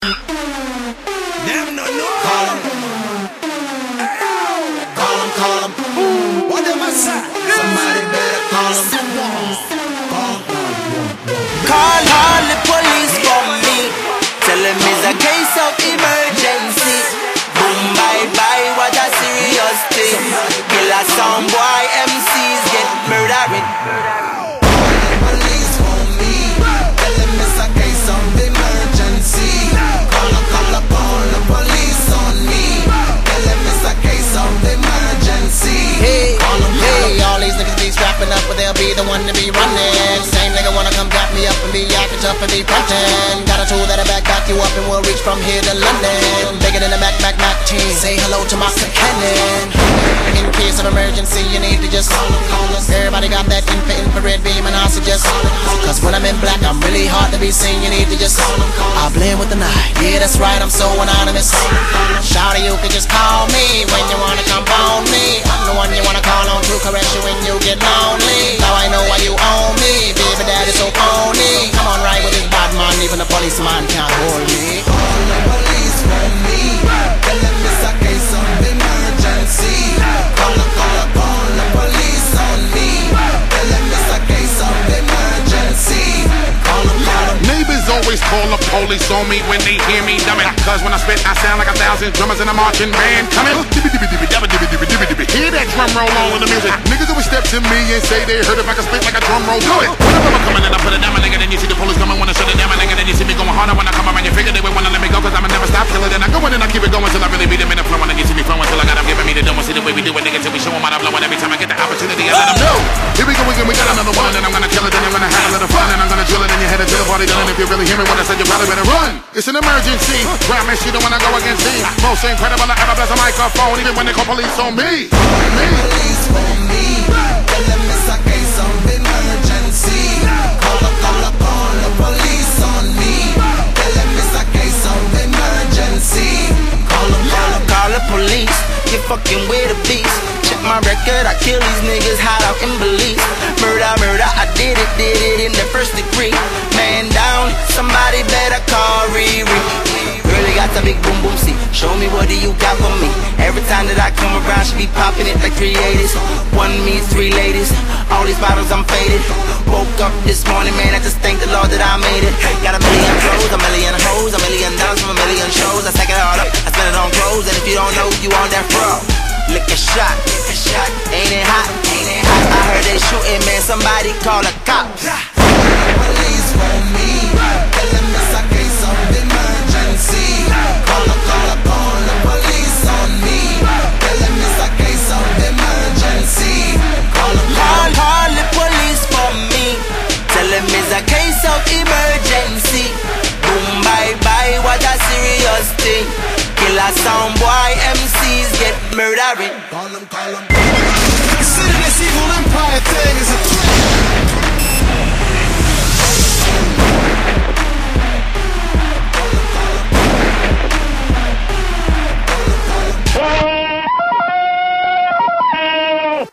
Them no know. Call 'em. What them I say? Somebody better call 'em. Call the police for me. Tell them it's a case of emergency. Boom, bye, what a serious thing. Kill a sound boy, MCs get murdering. Police for me. Tell them it's a case of emergency. Call up all the police on me. Tell them it's a case of emergency. Hey, all these niggas be strapping up, but they'll be the one to be running. Same nigga wanna come back me up and be acting tough and be frontin'. Got a tool that'll back you up and we'll reach from here to London. Bigger than the Mac team. Say hello to my cannon. In case of emergency, you need to just call us. Everybody got that infrared beam, and I suggest cause when I'm in black, I'm really hard to be seen. You need to just I blend with the night. Yeah, that's right, I'm so anonymous. Shawty, you can just call me when you wanna come on me. I'm the one you wanna call on to caress you when you get lonely. Now I know why you own me, baby daddy so phony. Come on, right with this bad man, even the policeman can't hold me. Call the police for me. Tell them it's a case of emergency. Call up all the police on me. Tell them it's a case of emergency. Call 'em. Neighbors always call the police on me when they hear me dumbing. Cause when I spit, I sound like 1,000 drummers in a marching band coming. Hear that drum roll on in the music. Niggas always step to me and say they heard if I can spit like a drum roll. Do it. Whenever I'm coming and I put it down, my nigga, then you see the police coming, wanna shut it down, my nigga, then you see me going harder when I come around. You figure they would wanna let me go, cause I'ma never stop till it. Then I go in and I keep it going till I really beat them in the flow. And then you see me flowing till I got them giving me the demo. See the way we do it, nigga, till we show them how I'm blowing. Every time I get the opportunity, I let them know. Here we go again, we got another one. And I'm gonna kill it, then you're gonna have a little fun. And I'm gonna drill it, and you're headed to the party done. And if you really hear me when I said you probably better run. It's an emergency. Promise you don't wanna go against me. Most incredible I ever bless a microphone, even when they call police on me. Police for me. Tell them it's a case of emergency. Call up all the police on me. Tell them it's a case of emergency. Call 'em. Call the police, you fucking with a beast. Check my record, I kill these niggas hot out in Belize. Murder, I did it in the first degree. Man down, somebody better call Riri. Really got the big boom boom, see. Show me what do you got for me. Every time that I come around, she be popping it like 380s. 1 me, 3 ladies. All these bottles, I'm faded. Woke up this morning, man, I just thank the Lord that I made it. Got a million clothes, a million hoes, $1 million from a million shows. I stack it all up, I spend it on clothes. And if you don't know, you on that fro. Lick a shot, ain't it hot? I heard they shooting, man, somebody call the cops. Police for me. Tell them it's a case of emergency. Call up all the police on me. Tell them it's a case of emergency. Call the police for me. Tell them it's a case of emergency. Boom, bye, what a serious thing. Kill a sound boy, MCs get murdering. Call 'em.